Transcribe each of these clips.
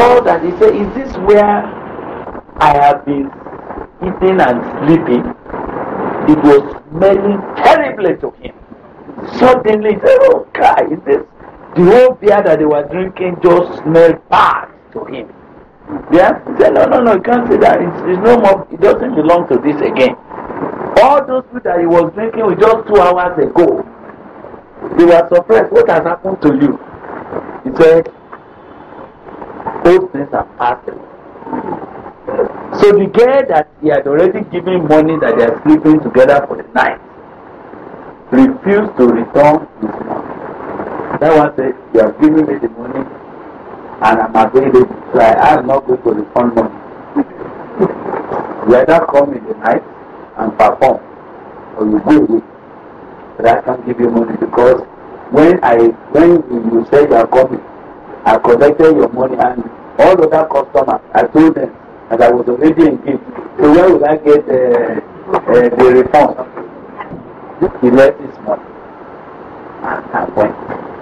saw that he said, is this where I have been eating and sleeping? It was smelling terribly to him. Suddenly he said, oh God, is this? The whole beer that they were drinking just smelled bad to him. Yeah? He said, no, you can't say that. It's no more, it doesn't belong to this again. All those food that he was drinking was just 2 hours ago. They were surprised. What has happened to you? He said, those things are passed away. So the girl that he had already given money that they are sleeping together for the night refused to return his money. That one said, you have given me the money and I'm available, so I am not going to refund money. You either come in the night and perform, or you go away. But I can't give you money because when you said you are coming, I collected your money and all other customers, I told them that I was already engaged. So where would I get the refund? He left his money and went.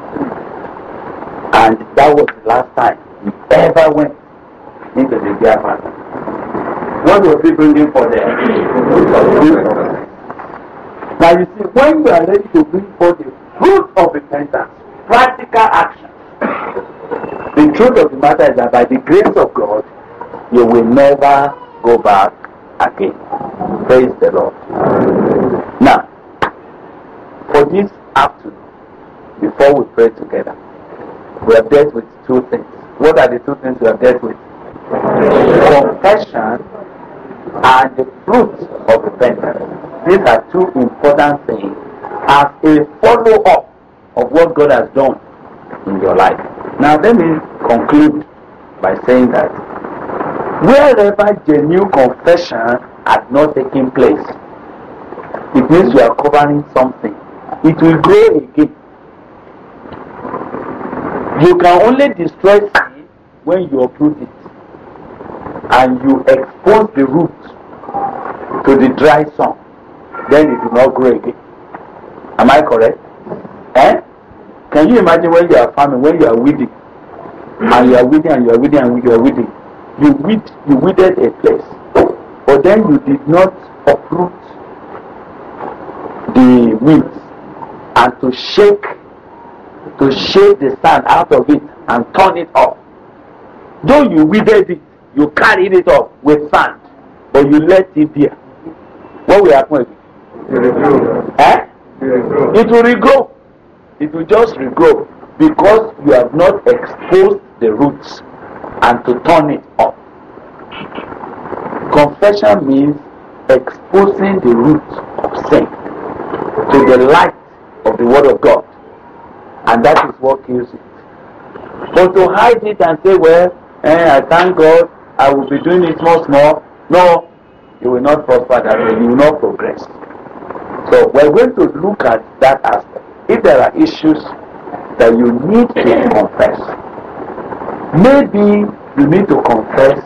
And that was the last time he ever went into the beer party. What was he bringing for them? Now you see, when you are ready to bring forth the fruit of repentance, practical action, the truth of the matter is that by the grace of God, you will never go back again. Praise the Lord. Now, for this afternoon, before we pray together, we have dealt with 2 things. What are the 2 things we have dealt with? Confession and the fruit of repentance. These are 2 important things as a follow-up of what God has done in your life. Now let me conclude by saying that wherever genuine confession has not taken place, it means you are covering something. It will grow again. You can only destroy sin when you uproot it and you expose the root to the dry sun. Then it will not grow again. Am I correct? Can you imagine when you are farming, when you are weeding, and you are weeding and you are weeding and you are weeding, you weeded a place, but then you did not uproot the weeds and to shake the sand out of it and turn it off. Though you weeded it, you carried it off with sand, but you let it there. What will happen? It will regrow. It will just regrow because you have not exposed the roots and to turn it off. Confession means exposing the roots of sin to the light of the Word of God, and that is what kills it. But to hide it and say, well, I thank God, I will be doing it small, no, you will not prosper that way, you will not progress. So we're going to look at that aspect. If there are issues that you need to confess, maybe you need to confess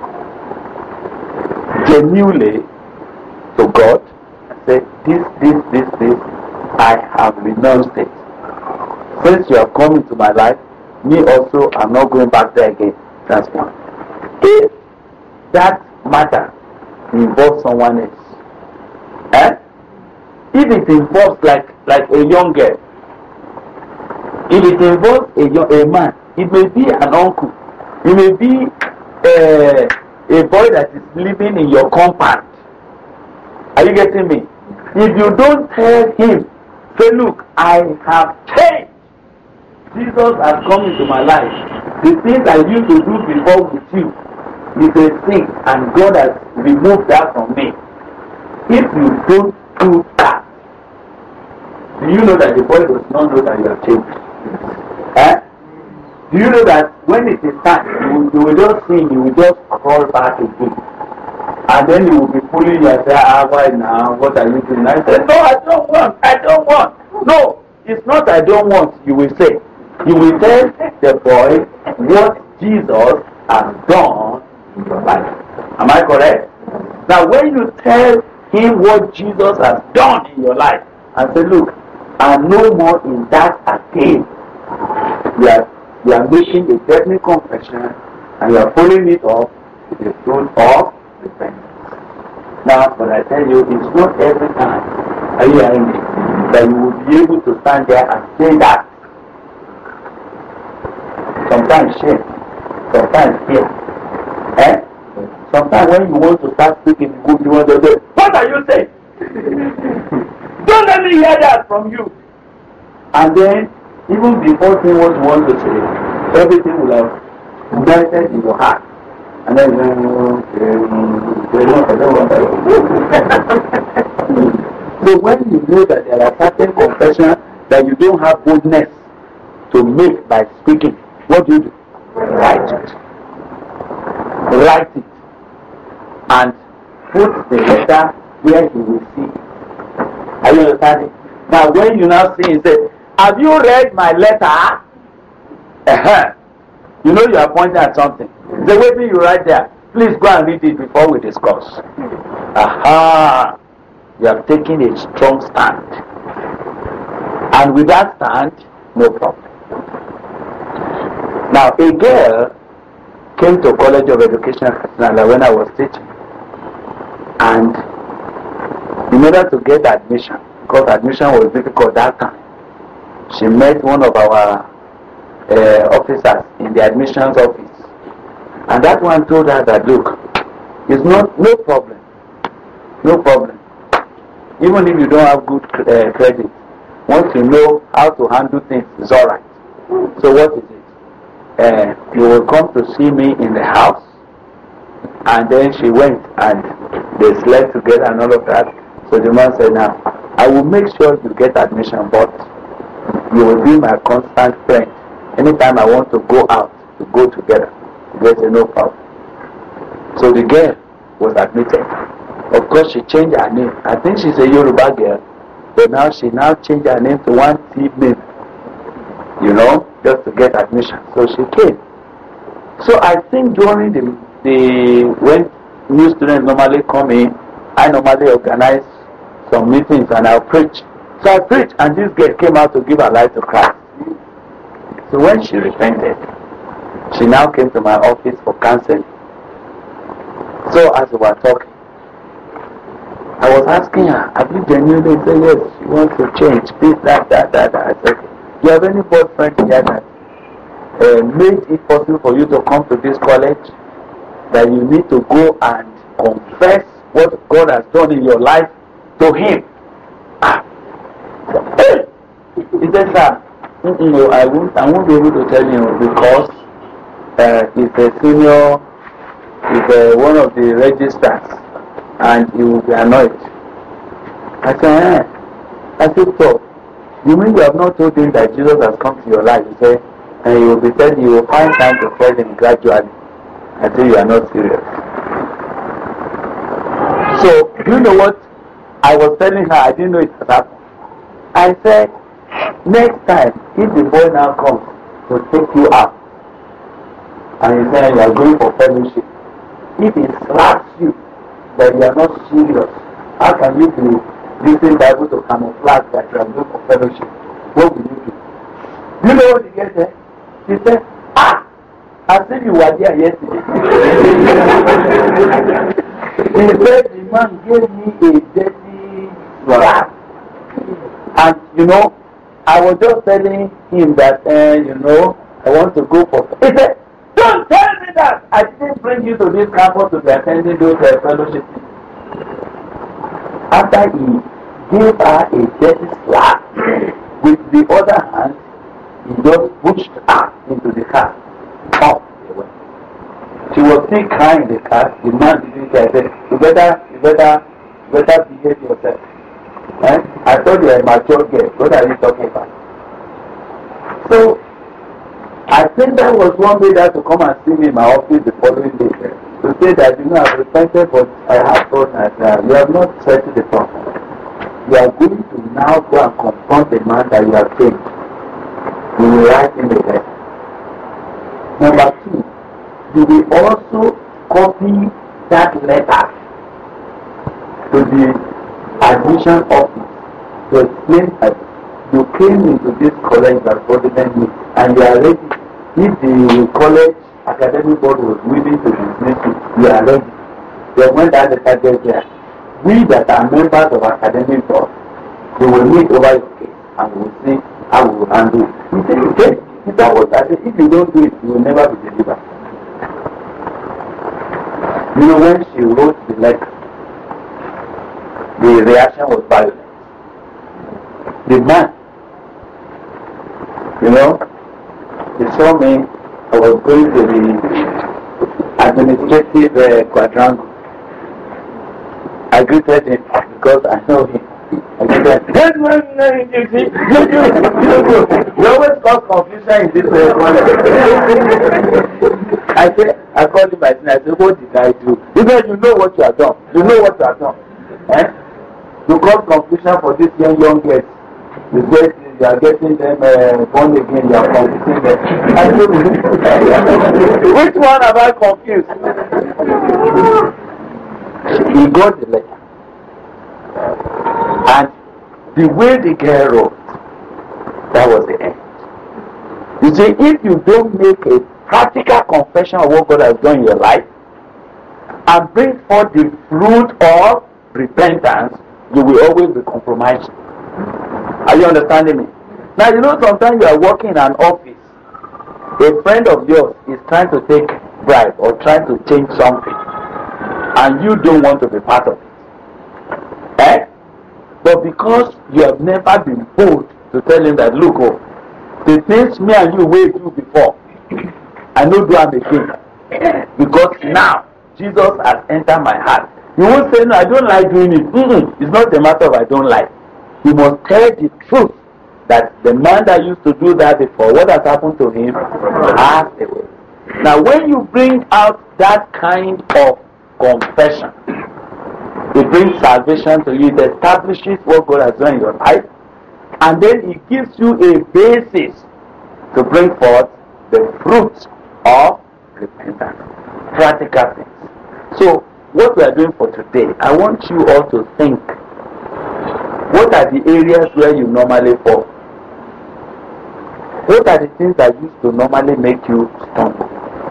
genuinely to God and say, this, I have renounced it. Since you have come into my life, me also, I'm not going back there again. That's one. If that matter involves someone else, if it involves like a young girl, if it involves a man, it may be an uncle, it may be a boy that is living in your compound. Are you getting me? If you don't tell him, say, look, I have changed. Jesus has come into my life. The things I used to do before with you is a sin, and God has removed that from me. If you don't do that, do you know that the boy does not know that you have changed? Do you know that when it is time, you will just see, you will just crawl back again. And then you will be pulling yourself, why now? What are you doing? I said, no, I don't want. No, it's not I don't want, you will say. You will tell the boy what Jesus has done in your life. Am I correct? Now, when you tell him what Jesus has done in your life, and say, look, I'm no more in that again. We are making a definite confession and you are following it up with the fruit of repentance. Now, but I tell you, it's not every time, are you hearing me, that you will be able to stand there and say that. Sometimes shame, sometimes fear. Sometimes when you want to start speaking, you want to say, what are you saying? Don't let me hear that from you. And then, even before saying what you want to say, everything will have melted in your heart. And then, so when you know that there are certain confessions that you don't have boldness to make by speaking, what do you do? Write it. Write it. And put the letter where you will see. Are you understanding? Now when you now see and say, have you read my letter? You know you are pointing at something. The way you write there, please go and read it before we discuss. Aha! You have taken a strong stand. And with that stand, no problem. Now a girl came to College of Education when I was teaching. And in order to get admission, because admission was difficult that time, she met one of our officers in the admissions office. And that one told her that, look, it's no problem. No problem. Even if you don't have good credit, once you know how to handle things, it's alright. So what is it? You will come to see me in the house. And then she went and they slept together and all of that. So the man said, now, I will make sure you get admission, but you will be my constant friend. Anytime I want to go out, to go together. They said, no problem. So the girl was admitted. Of course, she changed her name. I think she's a Yoruba girl. But now she changed her name to one T name. You know, just to get admission. So she came. So I think during when new students normally come in, I normally organize some meetings and I'll preach. So I preached and this girl came out to give her life to Christ. So when she repented, she now came to my office for counseling. So as we were talking, I was asking her, have you genuinely said yes, she wants to change, this, that. I said, do you have any boyfriend here that made it possible for you to come to this college? That you need to go and confess what God has done in your life to him. He said, sir, no, I won't be able to tell you because he's a senior, he's one of the registrars, and he will be annoyed. I said, so, you mean you have not told him that Jesus has come to your life? He said, and you will find time to tell him gradually until you are not serious. So, you know what? I was telling her, I didn't know it had happened. I said, next time, if the boy now comes to take you out, and you say you are going for fellowship, if he slaps you that you are not serious, how can you be using Bible to camouflage that you are going for fellowship? What will you do? You know what he gets there? He said, as if you were there yesterday. He said the man gave me a dirty slap. And you know, I was just telling him that, I want to go for. He said, don't tell me that. I didn't bring you to this campus to be attending those fellowships. After he gave her a dirty slap, with the other hand, he just pushed her into the car. Off they went. She was still crying in the car. The man didn't care. I said, you better behave yourself. I thought you were a mature girl. What are you talking about? So, I think that was one way that to come and see me in my office the following day. To say that, I've repented, but I have thought that you have not settled the problem. You are going to now go and confront the man that you have changed. You will write in the letter. Number 2, you will also copy that letter to the admission office to explain that you came into this college by fraudulent means and you are ready. If the college academic board was willing to dismiss you, you are ready. Then when that letter gets there, we that are members of academic board, they will meet over your case and will see how we will handle it. He said, okay, that was that. If you don't do it, you will never be delivered. You know, when she wrote the letter, the reaction was violent. The man, you know, he saw me. I was going to the administrative quadrangle. I greeted him because I know him. I greeted him. You always cause confusion in this one. I called him by name. I said, what did I do? He said, you know what you have done. You know what you have done. Eh? You cause confusion for these young girls. You said you are getting them born again, you are confusing them. I said, which one have I confused? He got the letter. And the way the girl wrote, that was the end. You see, if you don't make a practical confession of what God has done in your life and bring forth the fruit of repentance, you will always be compromised. Are you understanding me? Now, you know, sometimes you are working in an office. A friend of yours is trying to take bribe or trying to change something, and you don't want to be part of it. Eh? But because you have never been bold to tell him that, look, oh, the things me and you will do before, I know do them again. Because now, Jesus has entered my heart. You won't say, no, I don't like doing it. It's not a matter of I don't like. You must tell the truth that the man that used to do that before, what has happened to him, passed away. Now, when you bring out that kind of confession, it brings salvation to you. It establishes what God has done in your life, and then it gives you a basis to bring forth the fruit of repentance, practical things. So, what we are doing for today, I want you all to think, what are the areas where you normally fall? What are the things that used to normally make you stumble?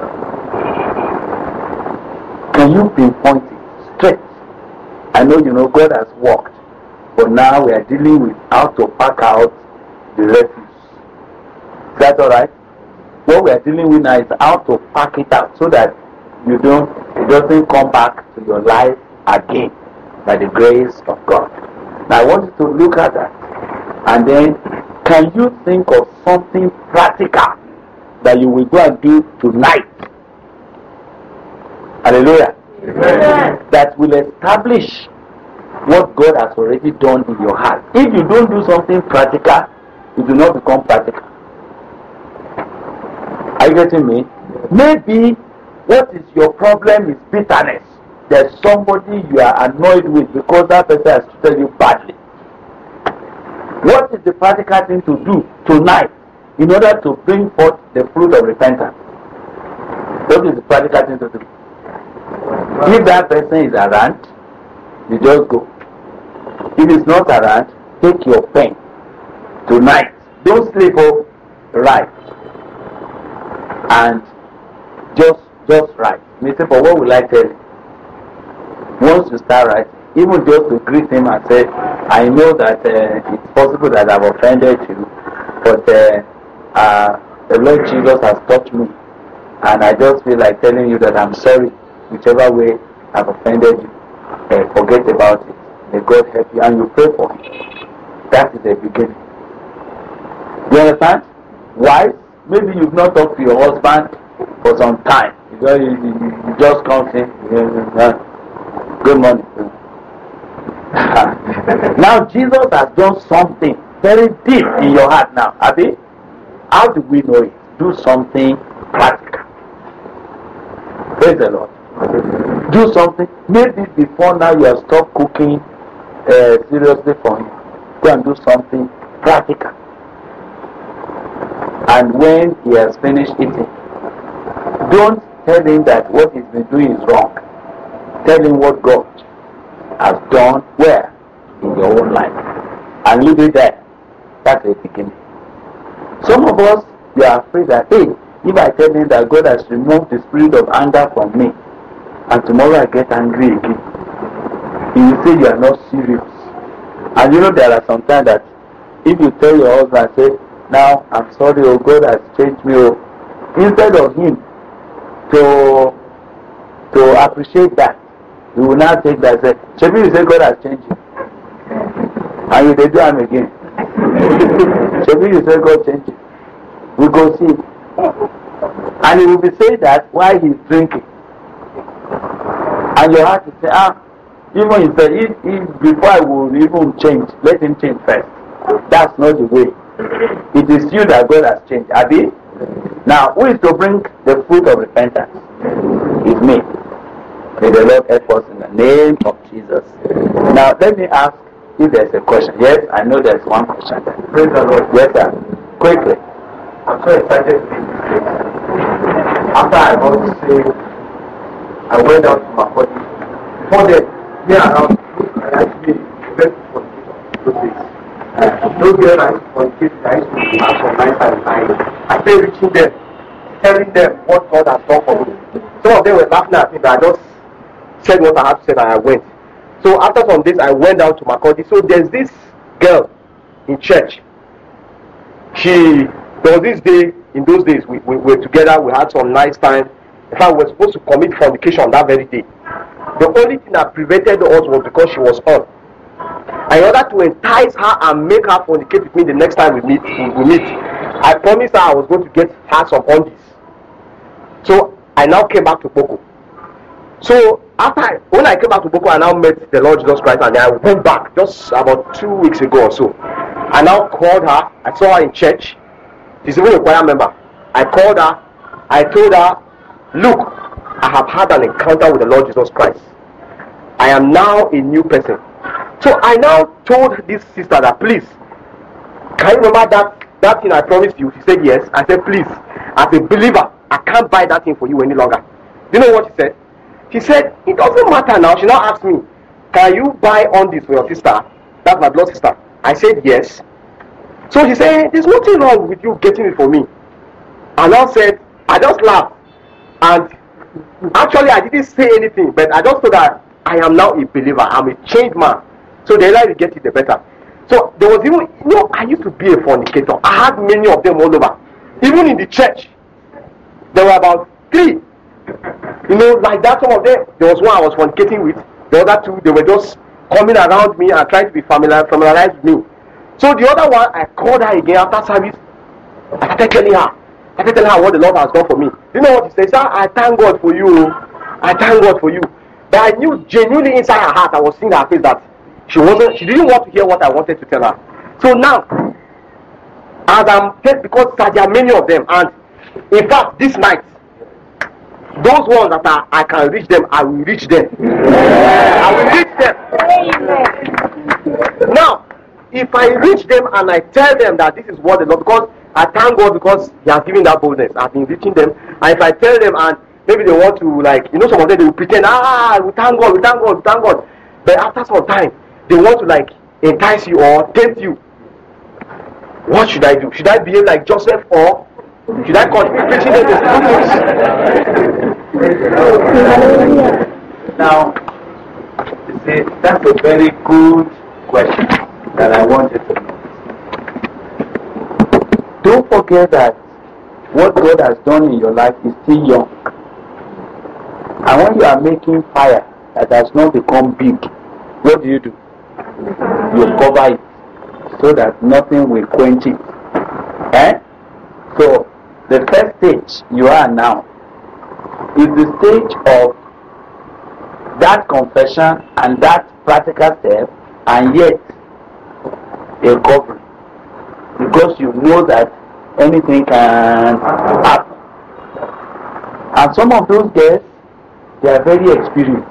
Can you pinpoint it straight? I know you know God has worked, but now we are dealing with how to pack out the refuse. Is that alright? What we are dealing with now is how to pack it out so that it doesn't come back to your life again by the grace of God. Now I want you to look at that, and then can you think of something practical that you will go and do tonight? Hallelujah. Amen. That will establish what God has already done in your heart. If you don't do something practical, it will not become practical. Are you getting me? Maybe what is your problem is bitterness. There's somebody you are annoyed with because that person has treated you badly. What is the practical thing to do tonight in order to bring forth the fruit of repentance? What is the practical thing to do? If that person is around, you just go. If it's not around, take your pen tonight. Don't sleep over, write. And just write. Mr. For what will I tell you? Once you start writing, even just to greet him and say, I know that it's possible that I've offended you, but the Lord Jesus has touched me, and I just feel like telling you that I'm sorry, whichever way I've offended you. Forget about it. May God help you, and you pray for him. That is the beginning. You understand? Wives, maybe you've not talked to your husband for some time. You just come in. Good morning. Now Jesus has done something very deep in your heart now. Abi? How do we know it? Do something practical. Praise the Lord. Do something. Maybe before now you have stopped cooking seriously for him. Go and do something practical. And when he has finished eating, don't tell him that what he's been doing is wrong. Tell him what God has done where? In your own life. And leave it there. That's the beginning. Some of us, we are afraid that, hey, if I tell him that God has removed the spirit of anger from me, and tomorrow I get angry again, he will say you are not serious. And you know there are some times that if you tell your husband, say, now I'm sorry, oh, God has changed me, oh, instead of him to appreciate that, he will now take that and say, Shebi, you say God has changed you, and you do him again. Shebi, you say God changed you. We go see, and he will be saying that while he's drinking, and your heart will say, even he said, if before I will even change, let him change first. That's not the way. It is you that God has changed. Abi? Now, who is to bring the fruit of repentance? It's me. May the Lord help us in the name of Jesus. Now, let me ask if there's a question. Yes, I know there's one question. Praise the Lord. Yes, sir. Quickly. I'm so excited. After I got saved, I went out to my body. Before that, around, I actually went for those days. Those girls I used to fornicate, I used to ask for nice and I started reaching them, telling them what God has done for me. Some of them were laughing at me, but I just said what I had to say and I went. So after some days, I went down to Makodi. So there's this girl in church. There was this day, in those days, we were together, we had some nice time. In fact, we were supposed to commit fornication that very day. The only thing that prevented us was because she was on. And in order to entice her and make her fornicate with me the next time we meet, I promised her I was going to get her some undies. So I now came back to Boko. So when I came back to Boko, I now met the Lord Jesus Christ, and I went back just about 2 weeks ago or so. I now called her. I saw her in church. She's even a choir member. I called her. I told her, look, I have had an encounter with the Lord Jesus Christ. I am now a new person. So I now told this sister that, please, can you remember that thing I promised you? She said yes. I said, please, as a believer, I can't buy that thing for you any longer. Do you know what she said? She said, it doesn't matter now. She now asked me, can you buy on this for your sister? That's my blood sister. I said yes. So she said, there's nothing wrong with you getting it for me. And I said, I just laughed. And actually, I didn't say anything, but I just thought that I am now a believer. I'm a changed man. So the earlier you get it, the better. So there was even, I used to be a fornicator. I had many of them all over. Even in the church, there were about 3. Like that, some of them, there was one I was fornicating with. The other 2, they were just coming around me and trying to be familiarized with me. So the other one, I called her again after service. I started telling her what the Lord has done for me. You know what she said? Sir, I thank God for you. I thank God for you. But I knew genuinely inside her heart, I was seeing her face that she didn't want to hear what I wanted to tell her. So now, as I'm just because there are many of them, and in fact, this night, those ones that I can reach them, I will reach them. I will reach them. Now, if I reach them and I tell them that this is what the Lord, because I thank God because He has given that boldness, I've been reaching them. And if I tell them and maybe they want to some of them they will pretend, we thank God, we thank God, we thank God. But after some time, they want to entice you or tempt you. What should I do? Should I behave like Joseph or should I continue preaching the Now, you see, that's a very good question that I wanted to know. Don't forget that what God has done in your life is still young. And when you are making fire that has not become big, what do? You cover it so that nothing will quench it. So the first stage you are now is the stage of that confession and that practical step, and yet a covering, because you know that anything can happen. And some of those girls, they are very experienced.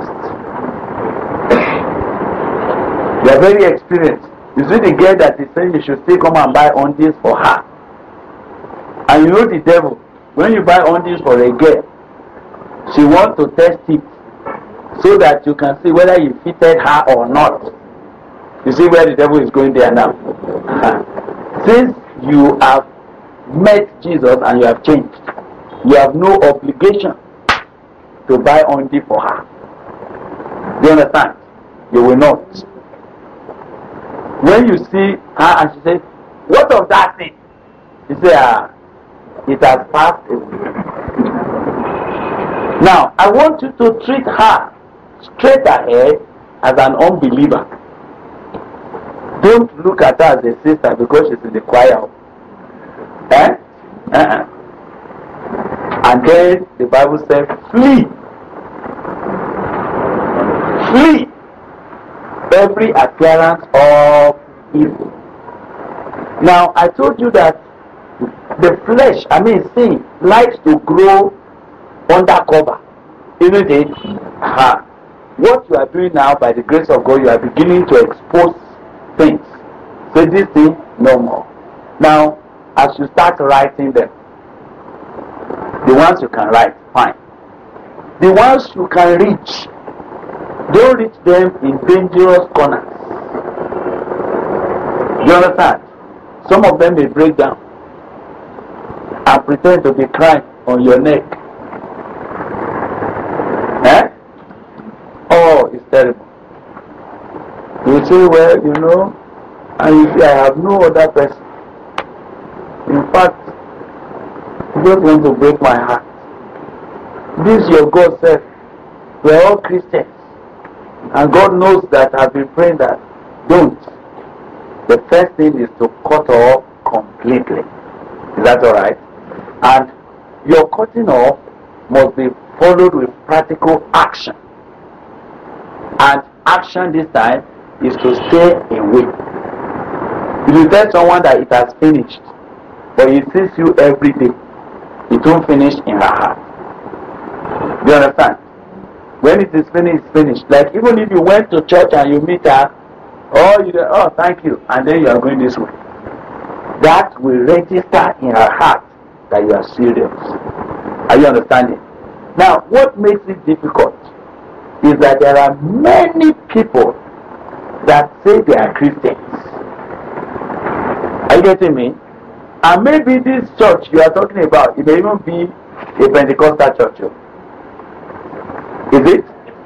They are very experienced. You see the girl that is saying you should still come and buy undies for her. And you know the devil, when you buy undies for a girl, she wants to test it so that you can see whether you fitted her or not. You see where the devil is going there now. Since you have met Jesus and you have changed, You have no obligation to buy undies for her. Do you understand? You will not. When you see her and she says, what of that thing? You say, it has passed away. Now, I want you to treat her straight ahead as an unbeliever. Don't look at her as a sister because she's in the choir. And then the Bible says, flee. Flee every appearance of evil. Now, I told you that the flesh, sin, likes to grow undercover. Isn't it? What you are doing now, by the grace of God, you are beginning to expose things. Say this thing, no more. Now, as you start writing them, the ones you can write, fine. The ones you can reach, don't reach them in dangerous corners. You understand? Some of them may break down and pretend to be crying on your neck. Oh, it's terrible. You say, well, and you say, I have no other person. In fact, you just want to break my heart. This your God said, we're all Christians. And God knows that I've been praying that. Don't. The first thing is to cut off completely. Is that alright? And your cutting off must be followed with practical action. And action this time is to stay away. If you tell someone that it has finished, but he sees you every day, it won't finish in her heart. Do you understand? When it is finished, it's finished. Like even if you went to church and you meet her, thank you, and then you are going this way. That will register in her heart that you are serious. Are you understanding? Now, what makes it difficult is that there are many people that say they are Christians. Are you getting me? And maybe this church you are talking about, it may even be a Pentecostal church. Is it?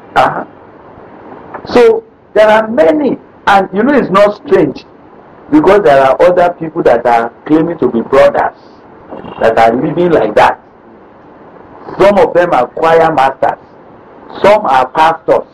So, there are many, and it's not strange, because there are other people that are claiming to be brothers, that are living like that. Some of them are choir masters. Some are pastors.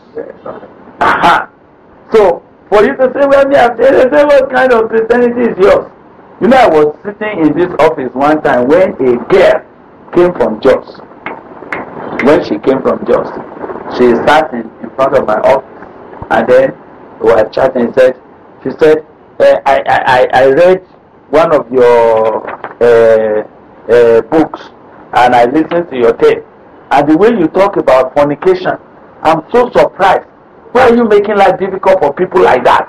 So, for you to say, well, say what kind of Christianity is yours? I was sitting in this office one time when a girl came from Jos. When she came from Jos, she sat in front of my office, and then we were chatting. She said, I read one of your books, and I listened to your tape. And the way you talk about fornication, I'm so surprised. Why are you making life difficult for people like that?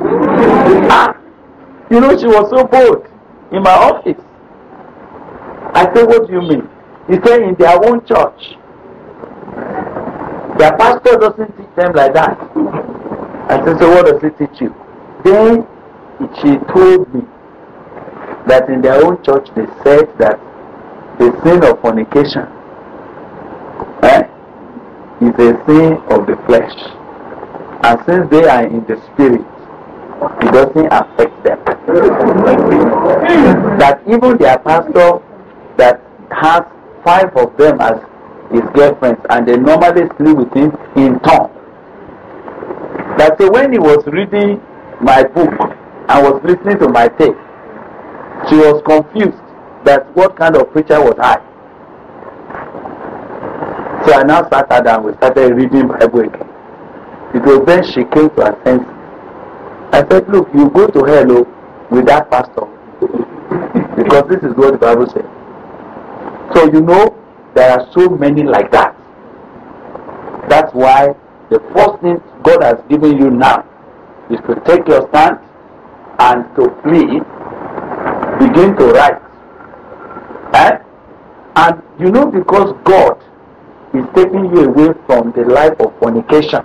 She was so bold in my office. I said, what do you mean? He said, in their own church, their pastor doesn't teach them like that. I said, so what does he teach you? Then she told me that in their own church they said that the sin of fornication is a sin of the flesh. And since they are in the spirit, it doesn't affect them. That even their pastor that has 5 of them as his girlfriends, and they normally sleep with him in turn. That so when he was reading my book and was listening to my tape, she was confused that what kind of preacher was I. So I now sat her down, we started reading Bible again. It was then she came to her senses. I said, look, you go to hell with that pastor. Because this is what the Bible says. So there are so many like that. That's why the first thing God has given you now is to take your stand and to flee, begin to write. And because God is taking you away from the life of fornication.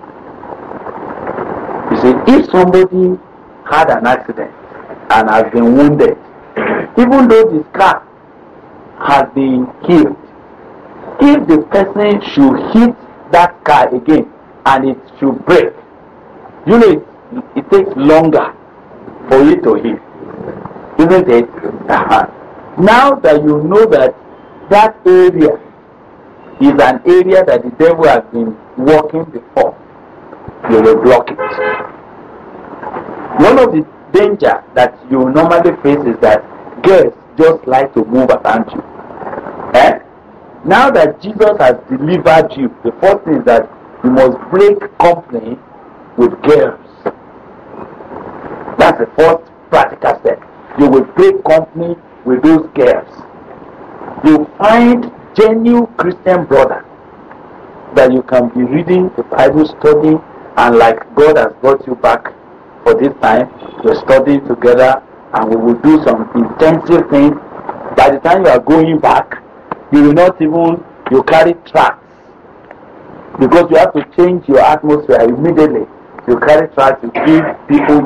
You see, if somebody had an accident and has been wounded, even though the scar has been healed, if the person should hit that car again and it should break, you know it takes longer for it to heal, isn't it? Now that you know that that area is an area that the devil has been working before, you will block it. One of the danger that you normally face is that girls just like to move around you. Now that Jesus has delivered you, the first thing is that you must break company with girls. That's the first practical step. You will break company with those girls. You find genuine Christian brother that you can be reading the Bible, studying, and like God has brought you back for this time, we're studying together and we will do some intensive things. By the time you are going back, you will not even, you carry tracts, because you have to change your atmosphere immediately. You carry tracts, you give people,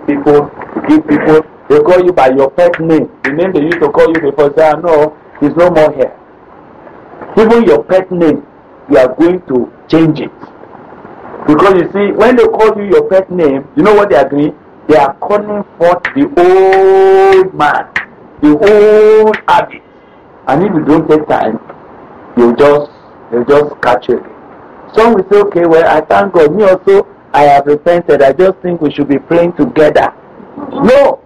they call you by your pet name, the name they used to call you before. Say, no, he's no more here. Even your pet name, you are going to change it. Because you see, when they call you your pet name, you know what they are doing? They are calling forth the old man, the old habit. And if you don't take time, they'll just catch you. Some will say, okay, well, I thank God. Me also, I have repented. I just think we should be praying together. No.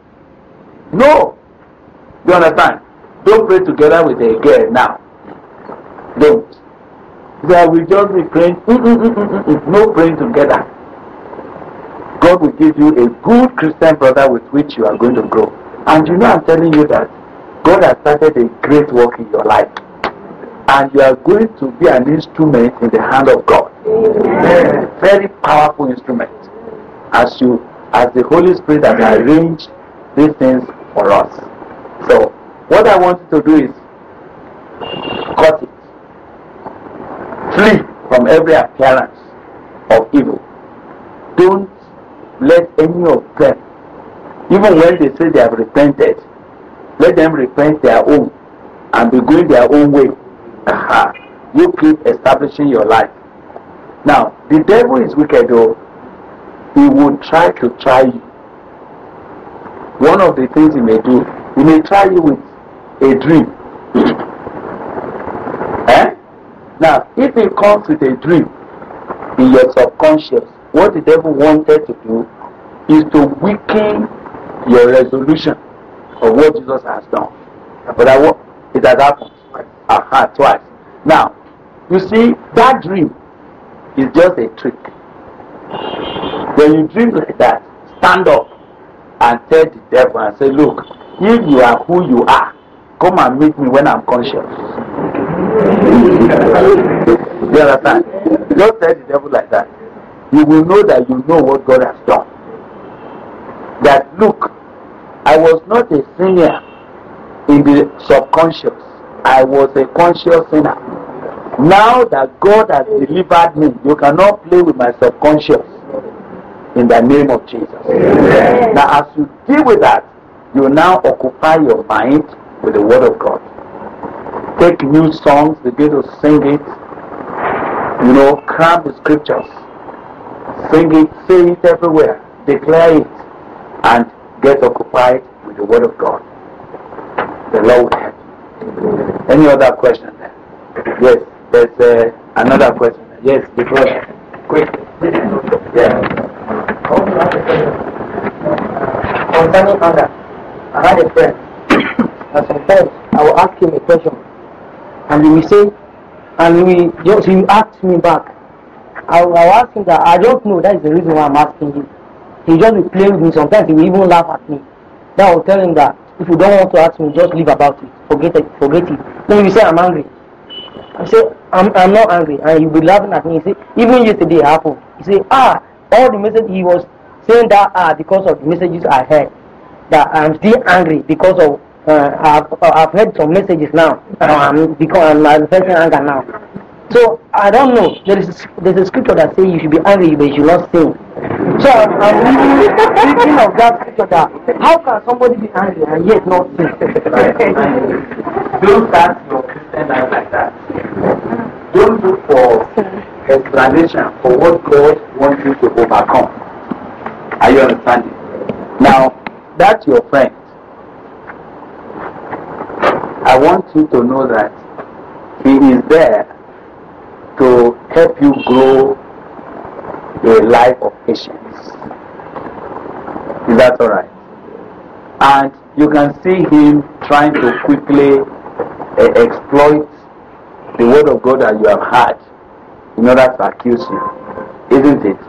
You understand? Don't pray together with a girl now. Don't. They will just be praying. No praying together. God will give you a good Christian brother with which you are going to grow. And you know, I'm telling you that God has started a great work in your life. And you are going to be an instrument in the hand of God. Very, very powerful instrument. As the Holy Spirit has arranged these things for us. So, what I want you to do is cut it. Flee from every appearance of evil. Don't let any of them, even when they say they have repented, let them repent their own and be going their own way. You keep establishing your life. Now, the devil is wicked though. He will try you. One of the things he may do, he may try you with a dream. Now, if he comes with a dream in your subconscious, what the devil wanted to do is to weaken your resolution of what Jesus has done. But it has happened twice. Now, you see, that dream is just a trick. When you dream like that, stand up and tell the devil and say, look, if you are who you are, come and meet me when I'm conscious. You understand? Just tell the devil like that. You will know that you know what God has done. That look, I was not a sinner in the subconscious. I was a conscious sinner. Now that God has delivered me, you cannot play with my subconscious. In the name of Jesus. Amen. Now as you deal with that, you now occupy your mind with the word of God. Take new songs, begin to sing it. You know, cram the scriptures. Sing it, say it everywhere. Declare it. And get occupied with the word of God. The Lord will help you. Any other question there? Yes, there's another question. Yes, because quick. Yeah. Concerning anger, I had a friend, and sometimes I will ask him a question, and he will say, and he will ask me back. I will ask him that I don't know, that is the reason why I'm asking him. He just will play with me, sometimes he will even laugh at me. Then I will tell him that if you don't want to ask me, just leave about it, forget it. Then he will say I'm angry. I say I'm not angry, and he will be laughing at me. He say even yesterday it happened. He say all the message he was saying that because of the messages I heard, that I'm still angry because of I've heard some messages now. I'm manifesting anger now. So I don't know. There's a scripture that says you should be angry but you should not sin. So I'm thinking of that scripture that how can somebody be angry and yet not sin? Don't start your Christian life like that. Don't look for explanation for what God wants you to overcome. Are you understanding? Now, that's your friend. I want you to know that he is there to help you grow a life of patience. Is that alright? And you can see him trying to quickly exploit the word of God that you have had in order to accuse you. Isn't it?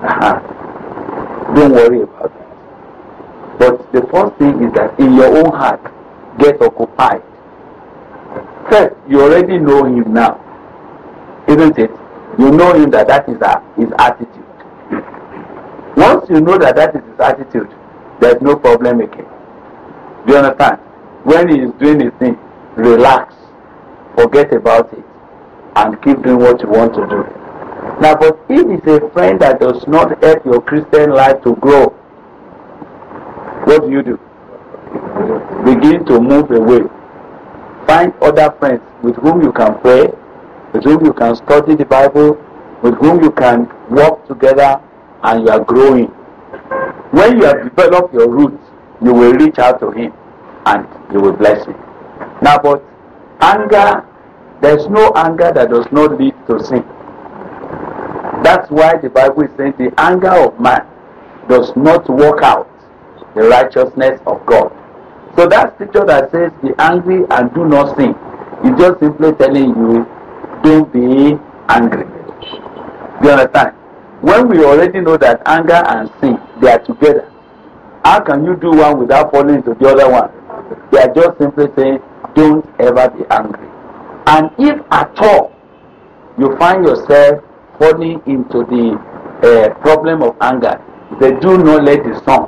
Don't worry about it. But the first thing is that in your own heart, get occupied. First, you already know him now. Isn't it? You know him that is his attitude. Once you know that is his attitude, there's no problem again. Do you understand? When he is doing his thing, relax, forget about it, and keep doing what you want to do. Now, but if it's a friend that does not help your Christian life to grow, what do? Begin to move away. Find other friends with whom you can pray, with whom you can study the Bible, with whom you can work together, and you are growing. When you have developed your roots, you will reach out to him and you will bless him. Now, but anger, there's no anger that does not lead to sin. That's why the Bible is saying the anger of man does not work out the righteousness of God. So that scripture that says be angry and do not sin is just simply telling you don't be angry. Do you understand? When we already know that anger and sin, they are together, how can you do one without falling into the other one? They are just simply saying don't ever be angry. And if at all you find yourself falling into the problem of anger, they do not let the sun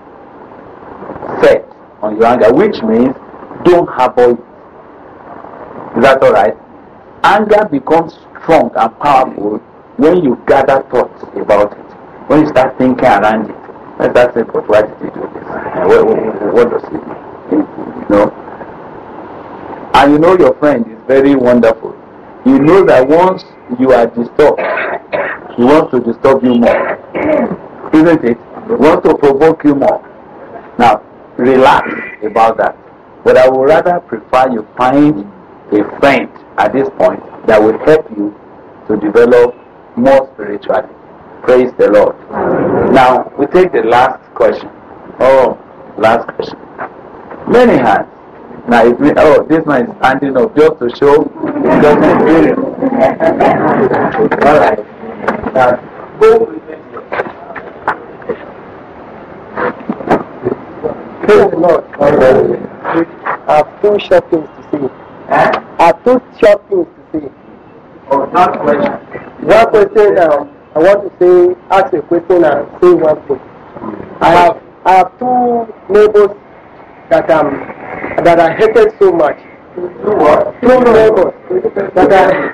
set on your anger, which means don't harbor it. Is that alright? Anger becomes strong and powerful when you gather thoughts about it. When you start thinking around it. Let's start saying, but why did he do this? What does it mean? You know? And you know your friend is very wonderful. You know that once you are disturbed, he wants to disturb you more. Isn't it? He wants to provoke you more. Now, relax about that. But I would rather prefer you find a friend at this point that will help you to develop more spiritually. Praise the Lord. Now, we take the last question. Oh, last question. Many hands. Now, this man is standing up just to show he doesn't feel it. All right. Now, go with it. Praise the Lord. I have two short things to say. I have two short things to say. Oh, not question. One question, I want to say, ask a question and say one thing. I have two neighbors that I hated so much. Two neighbors that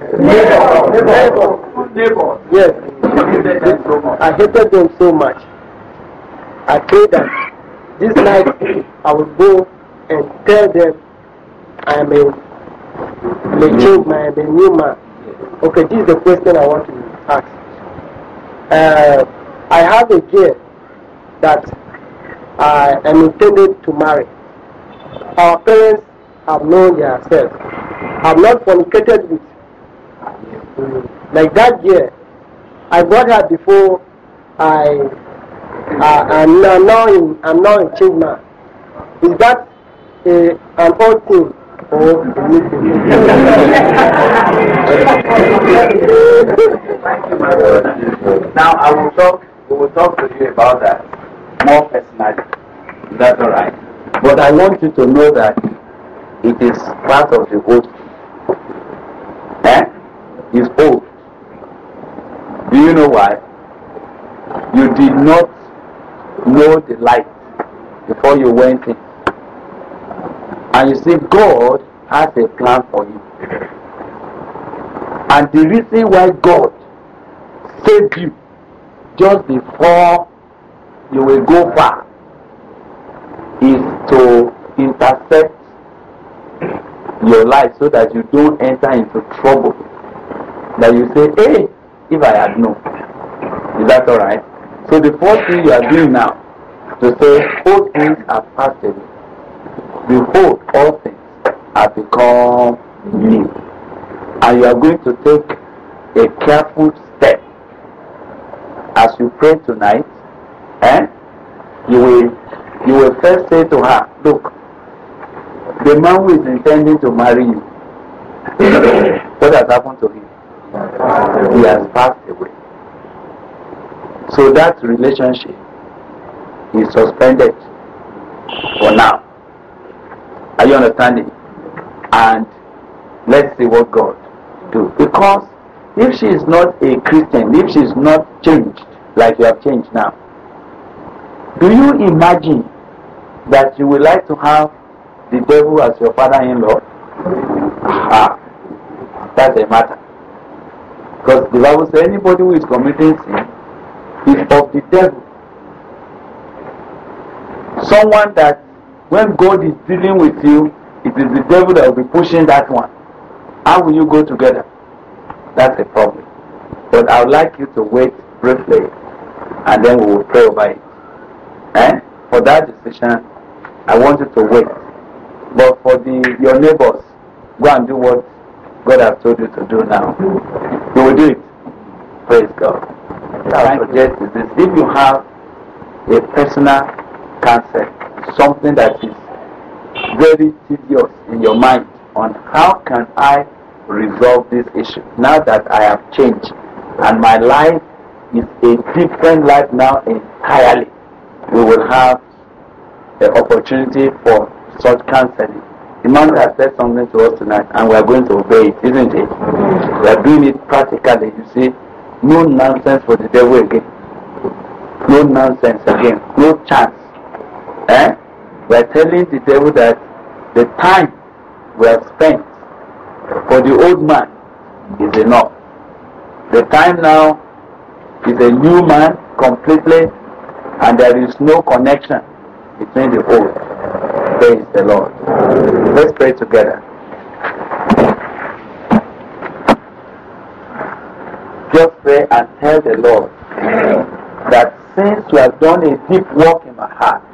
neighbors. Yes. I hated them so much. I pray that this night I will go and tell them I am a change man, I am a new man. Okay, this is the question I want to ask. I have a girl that I am intended to marry. Our parents have known themselves. Have not fornicated with. Like that girl, I got her before I'm now in change man. Is that an old thing or a new thing? Now we will talk to you about that more personally. Is that alright? But I want you to know that it is part of the old. It's old. Do you know why? You did not know the light before you went in. And you see, God has a plan for you. And the reason why God saved you just before you will go far is to intercept your life so that you don't enter into trouble. That you say, hey, if I had known. Is that alright? So the first thing you are doing now, to say, all things are passed away. Behold, all things have become new. And you are going to take a careful step. As you pray tonight, you will first say to her, look, the man who is intending to marry you, what has happened to him? He has passed away. So that relationship is suspended for now. Are you understanding? And let's see what God do. Because if she is not a Christian, if she is not changed like you have changed now, do you imagine that you would like to have the devil as your father-in-law? That's a matter. Because the Bible says anybody who is committing sin is of the devil. Someone that when God is dealing with you, it is the devil that will be pushing that one. How will you go together? That's a problem. But I would like you to wait briefly and then we will pray over it. For that decision, I want you to wait. But for your neighbors, go and do what God has told you to do now. You will do it. Praise God. What I suggest is this: if you have a personal cancer, something that is very tedious in your mind on how can I resolve this issue now that I have changed and my life is a different life now entirely, we will have the opportunity for such counseling. The man has said something to us tonight and we are going to obey it, isn't it? We are doing it practically. You see, no nonsense for the devil again. No nonsense again. No chance. We are telling the devil that the time we have spent for the old man is enough. The time now is a new man completely, and there is no connection between the old. Praise the Lord. Let's pray together. Just pray and tell the Lord that since you have done a deep work in my heart,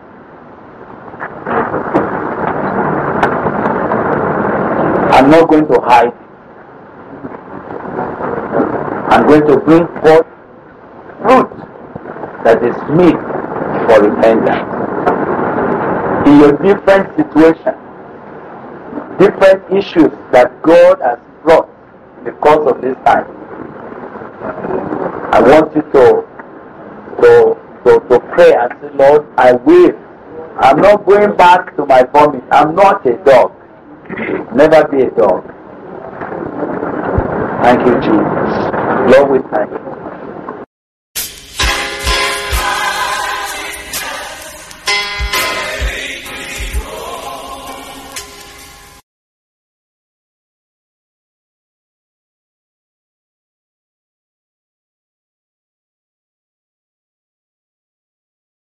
I'm not going to hide. I'm going to bring forth fruit that is meet for repentance. In your different situations, different issues that God has brought in the course of this time, I want you to pray and say, Lord, I will. I'm not going back to my vomit. I'm not a dog. Never be a dog. Thank you, Jesus. Lord, we thank you.